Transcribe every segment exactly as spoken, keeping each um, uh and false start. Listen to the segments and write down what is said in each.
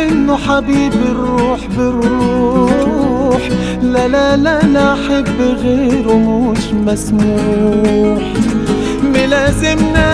منه حبيب الروح بالروح. لا لا لا لا حب غيره مش مسموح. ملازمنا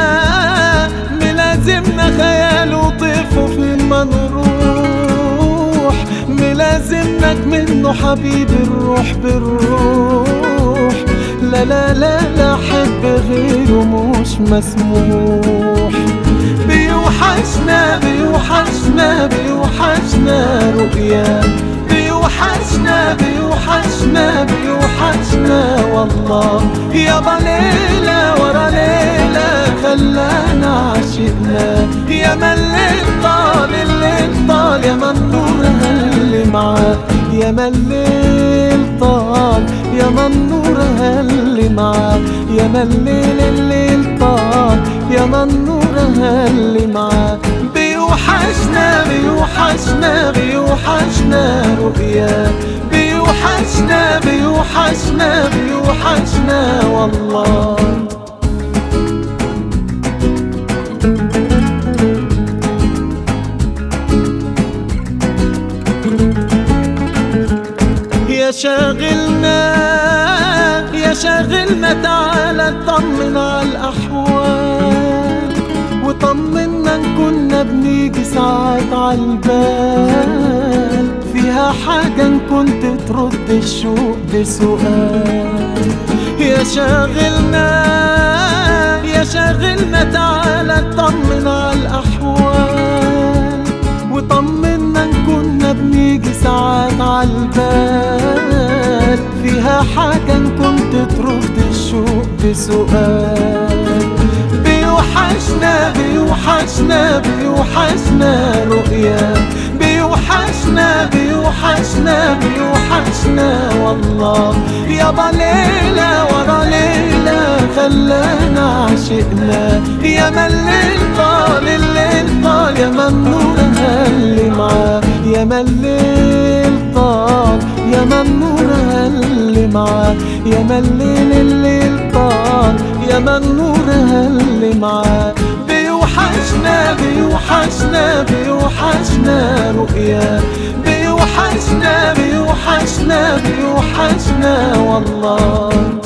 ملازمنا خيال وطيفه فين ما نروح. ملازمنك منه حبيب الروح بالروح. لا لا لا لا حب غيره مش مسموح. بيوحشنا بيوحشنا بيوحشنا رؤيا. بيوحشنا بيوحشنا بيوحشنا والله. يابا ليلة ورا ليلة خلانا عشقنا. يا ما الليل طال الليل طال يا ما النور هل معاه. يا ما الليل طال يا ما النور هل معاه. يا ما الليل الليل طال يا ما النور هل معاه. بيوحشنا بيوحشنا بيوحشنا رؤيا. بيوحشنا بيوحشنا بيوحشنا والله. يا شاغلنا يا شاغلنا تعالى اطمن على الأحوال. وطمنا كنا بنيجي ساعات عالبال. فيها حاجة ان كنت ترد الشوق بسؤال. يا شاغلنا يا شاغلنا تعالى اطمن على الأحوال. وطمنا كنا بنيجي ساعات عالبال. فيها حاجة ان كنت ترد الشوق بسؤال. بيوحشنا بيوحشنا بيوحشنا رؤيا. بيوحشنا بيوحشنا بيوحشنا والله. يابا ليلة ورا ليلة خلانا عشقنا. يا ما الليل طال الليل طال يا ما النور هل معاه. يا ما الليل طال يا ما النور هل معاه. يا ما الليل الليل طال يا ما النور هل معاه. بيوحشنا بيوحشنا بيوحشنا رؤيا. بيوحشنا بيوحشنا بيوحشنا والله.